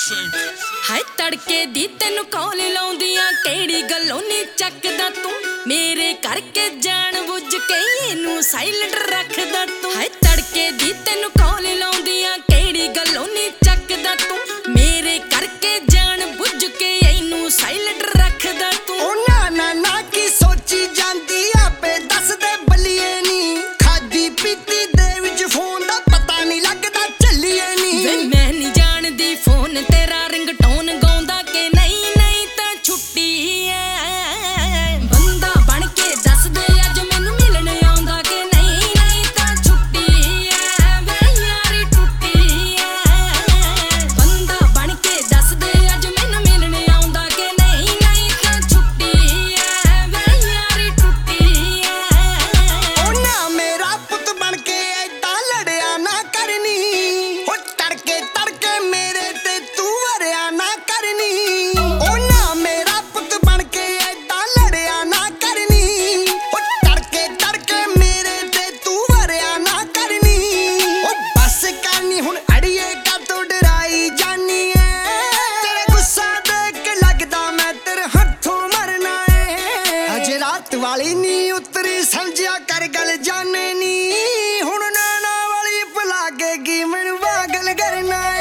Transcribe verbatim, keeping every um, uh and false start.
ਹਾਏ ਤੜਕੇ ਦੀ ਤੈਨੂੰ ਕੌਲ ਲਾਉਂਦੀਆਂ ਕਿਹੜੀ ਗੱਲੋਂ ਨੀ ਚੱਕਦਾ ਤੂੰ ਮੇਰੇ ਕਰਕੇ ਜਾਣ ਬੁੱਝ ਕੇ ਇਹਨੂੰ ਸਾਇਲੈਂਟ ਰੱਖਦਾ ਤੂੰ ਹਾਏ ਤੜਕੇ ਦੀ ਤੈਨੂੰ ਕੌਲ ਲਾਉਂਦੀਆਂ ਕਿਹੜੀ ਗੱਲੋਂ ਨੀ ਚੱਕਦਾ ਤੂੰ ਮੇਰੇ ਕਰਕੇ ਜਾਣ ਬੁੱਝ ਕੇ ਇਹਨੂੰ ਸਾਇਲੈਂਟ ਰੱਖਦਾ ਤੂੰ ਉਹ ਨਾ ਨਾ ਨਾ ਕੀ ਸੋਚੀ ਜਾਂਦੀ ਆਪੇ ਦੱਸ ਦੇ ਬੱਲੀਏ ਨੀ ਖਾਦੀ ਪੀਤੀ ਦੇ ਵਿੱਚ ਫੋਨ ਦਾ ਪਤਾ ਨਹੀਂ ਲੱਗਦਾ ਚੱਲੀਏ ਨੀ ਵੇ ਮੈਂ ਨਹੀਂ ਜਾਣਦੀ ਫੋਨ ਤੇਰਾ ਰਿੰਗਟੋਨ ਗਾਉਂਦਾ ਕਿ ਨਹੀਂ ਨਹੀਂ ਤਾਂ ਛੁੱਟੀ ਐ ਬੰਦਾ ਬਣ ਕੇ ਦੱਸ ਦੇ ਅੱਜ ਮੈਨੂੰ ਮਿਲਣ ਆਉਂਦਾ ਕਿ ਨਹੀਂ ਨਹੀਂ ਤਾਂ ਛੁੱਟੀ ਐ ਵੇ ਯਾਰੀ ਟੁੱਟੀ ਐ ਬੰਦਾ ਬਣ ਕੇ ਦੱਸ ਦੇ ਅੱਜ ਮੈਨੂੰ ਮਿਲਣ ਆਉਂਦਾ ਕਿ ਨਹੀਂ ਨਹੀਂ ਤਾਂ ਛੁੱਟੀ ਐ ਵੇ ਯਾਰੀ ਟੁੱਟੀ ਐ ਉਹ ਨਾ ਮੇਰਾ ਪੁੱਤ ਬਣ ਕੇ ਐਦਾਂ ਲੜਿਆ ਨਾ ਕਰਨੀ ਉਹ ਤੜਕੇ ਤੜਕੇ ਮੇਰੇ ਤੇ ਤੂੰ ਵਰਿਆ ਨਾ ਕਰਨੀ ਉਹ ਨਾ ਮੇਰਾ ਪੁੱਤ ਬਣ ਕੇ ਐਦਾਂ ਲੜਿਆ ਨਾ ਕਰਨੀ ਉਹ ਤੜਕੇ ਤੜਕੇ ਮੇਰੇ ਤੇ ਤੂੰ ਵਰਿਆ ਨਾ ਕਰਨੀ ਉਹ ਬਸ ਕਰਨੀ ਹੁਣ ਅੜੀਏ ਕਾਤੋਂ ਡਰਾਈ ਜਾਨੀ ਐ ਤੇਰੇ ਗੁੱਸਾ ਦੇਖ ਕੇ ਲੱਗਦਾ ਮੈਂ ਤੇਰੇ ਹੱਥੋਂ ਮਰਨਾ ਏ ਅਜੇ ਰਾਤ ਵਾਲੀ ਨੀ ਉਤਰੀ ਸਮਝਿਆ ਕਰ ਗੱਲ ਜਾਣੇ ਨੀ ਹੁਣ ਨਾਨਾ ਵਾਲੀ ਭੁਲਾ ਕੇ ਕੀ ਮੈਨੂੰ ਪਾਗਲ ਕਰਨਾ ਏ।